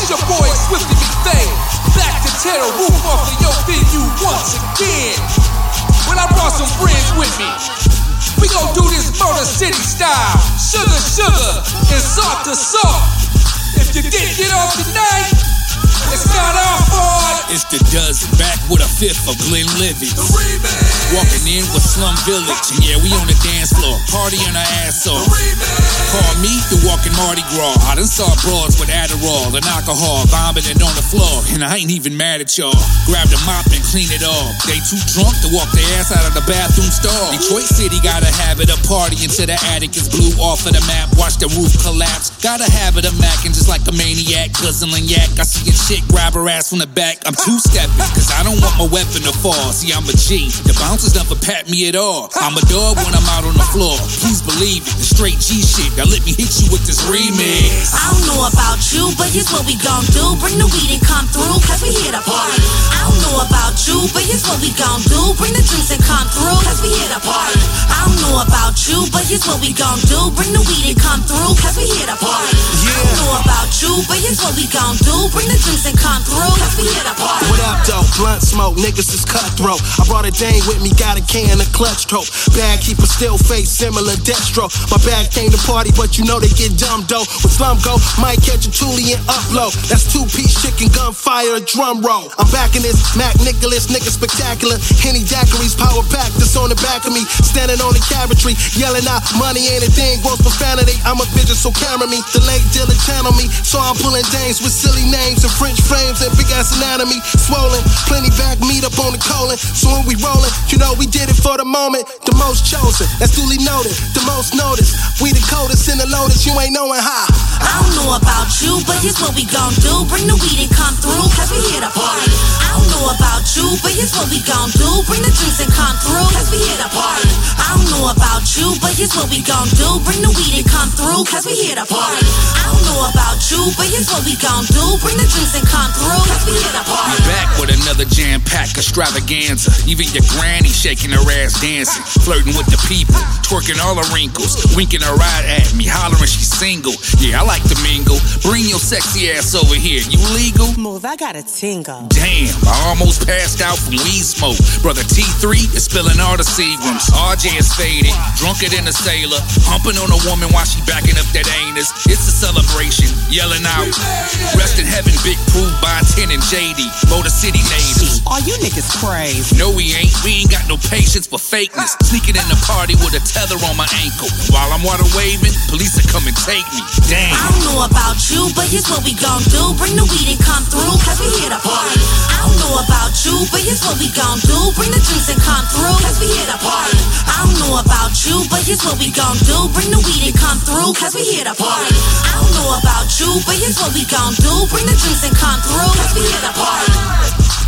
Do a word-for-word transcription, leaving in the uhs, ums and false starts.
your boy Swifty McFay, back to tear the roof off of your venue once again. When I brought some friends with me, we gon' do this Murder City style, sugar, sugar, and salt to salt. If you didn't get off tonight, it's not our fault. It's the Duz back with a fifth of Glenn Livy. The remix. Walking in with Slum Village, and yeah, we on the dance floor, partying our ass off. Call me the walking Mardi Gras. I done saw broads with Adderall and alcohol, vomiting on the floor, and I ain't even mad at y'all. Grab the mop and clean it off. They too drunk to walk their ass out of the bathroom stall. Detroit City got a habit of partying till the attic is blew off of the map. Watch the roof collapse. Got a habit of macking just like a maniac, guzzling yak. I see a chick grab her ass from the back. I'm two-stepping, cause I don't want my weapon to fall. See, I'm a G. The bouncers never pat me at all. I'm a dog when I'm out on the floor. Please believe it, the straight G shit. Now let me hit you with this remix. I don't know about you, but here's what we gon' do. Bring the weed and come through, cause we here to party. I don't know about you, but here's what we gon' do. Bring the drinks and come through, cause we here to party. I don't know about you, but here's what we gon' do. Bring the weed and come through, cause we here to party. I don't know about you, but here's what we gon' do. Bring the drinks and come through, cause we here to party. What up, though? Blunt smoke, niggas is cutthroat. I brought a dame with me, got a can of clutch trope. Bag keep a still face, similar Destro. My bag came to party, but you know they get dumb though. With Slum go, might catch a Thule and upload. That's two-piece chicken, gunfire, a drum roll. I'm back in this Mac Nicholas, nigga spectacular. Henny daiquiris, power pack, that's on the back of me. Standing on the cabinetry, yelling out, money ain't a thing, gross profanity. I'm a bitch, so camera me. The late dealer channel me, so I'm pulling dames with silly names and French frames and big ass anatomy. Swollen, plenty back meat up on the colon. So when we rollin', you know we did it for the moment. The most chosen, that's duly noted. The most noticed, we the coldest in the lotus. You ain't knowing how. I don't know about you, but here's what we gon' do. Bring the weed and come through, cause we here to party. I don't know about you, but here's what we gon' do. Bring the drinks and come through, cause we here to party. I don't know about you, but here's what we gon' do. Bring the weed and come through, cause we here to party. I don't know about you, but here's what we gon' do. Bring the drinks and come through, cause we here to party. We back with another jam-packed extravaganza. Even your granny shaking her ass dancing, flirting with the people, twerking all her wrinkles, winking her right at me, hollering she's single. Yeah, I like to mingle. Bring your sexy ass over here. You legal? Move, I got a tingle. Damn, I almost passed out from weed smoke. Brother T three is spilling all the Seagrams. R J is faded, drunker than a sailor, humping on a woman while she backing up that anus. It's a celebration, yelling out, rest in heaven, Big Proof by ten and J D, Motor City natives. Are you niggas crazy? No, we ain't. We ain't got no patience for fakeness. Sneaking in the party with a tether on my ankle. While I'm water waving, police are come and take me. Damn. I don't know about you, but here's what we gon' do. Bring the weed and come through, cause we here to party. I don't know about you, but here's what we gon' do. Bring the drinks and come through, cause we here to party. I don't know about you, but here's what we gon' do. Bring the weed and come through, cause we here to party. I don't know about you, but here's what we gon' do. Bring the drinks and come through, cause we here to party.